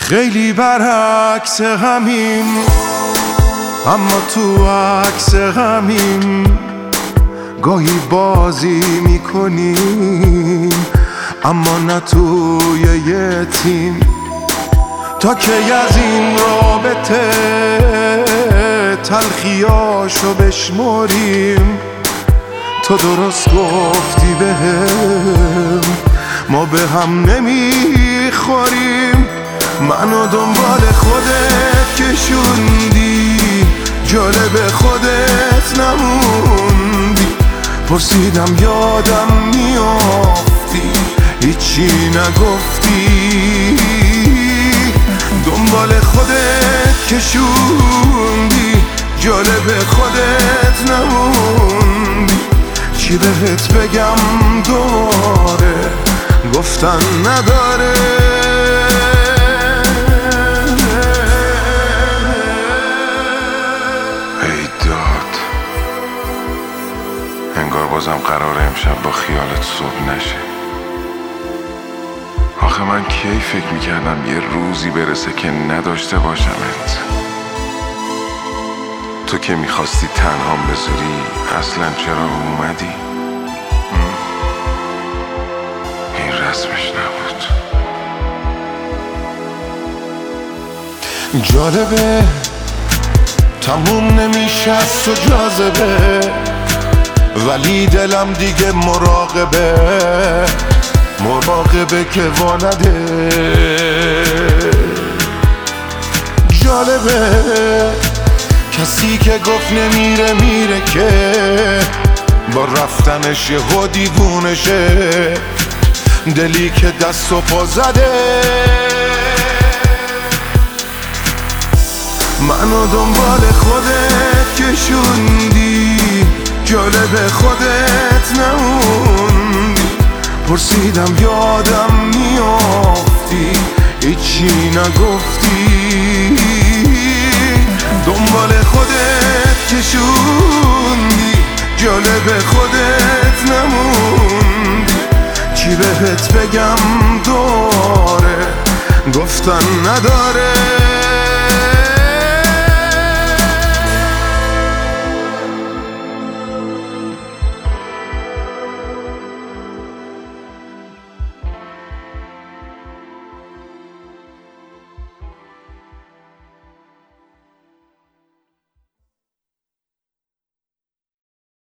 خیلی برعکس همیم، اما تو عکس همیم. گاهی بازی میکنیم اما نه توی یه تیم. تا که از این رابطه تلخیاشو بشمریم. تو درست گفتی بهم ما به هم نمیخوریم. منو دنبال خودت کشوندی، جالب خودت نموندی. پرسیدم یادم میافتی، هیچی نگفتی. دنبال خودت کشوندی، جالب خودت نموندی. چی بهت بگم دوباره، گفتن نداره. ای داد، انگار بازم قراره امشب با خیالت صبح نشه. آخه من کی فکر میکردم یه روزی برسه که نداشته باشمت. تو که میخواستی تنهام بذاری، اصلا چرا اومدی؟ این رسمش نبود. جالبه تموم نمیشه از تو جاذبه، ولی دلم دیگه مراقبه که وانده. جالبه کسی که گفت نمیره میره، که با رفتنش یهو دیوونه شه. دلی که دست و پا زده منو دنبال خودت کشوندی، جالب خودت نموندی. پرسیدم یادم میافتی، هیچی نگفتی. دنبال خودت کشوندی، جالب خودت نموندی. چی بهت بگم دوباره، گفتن نداره.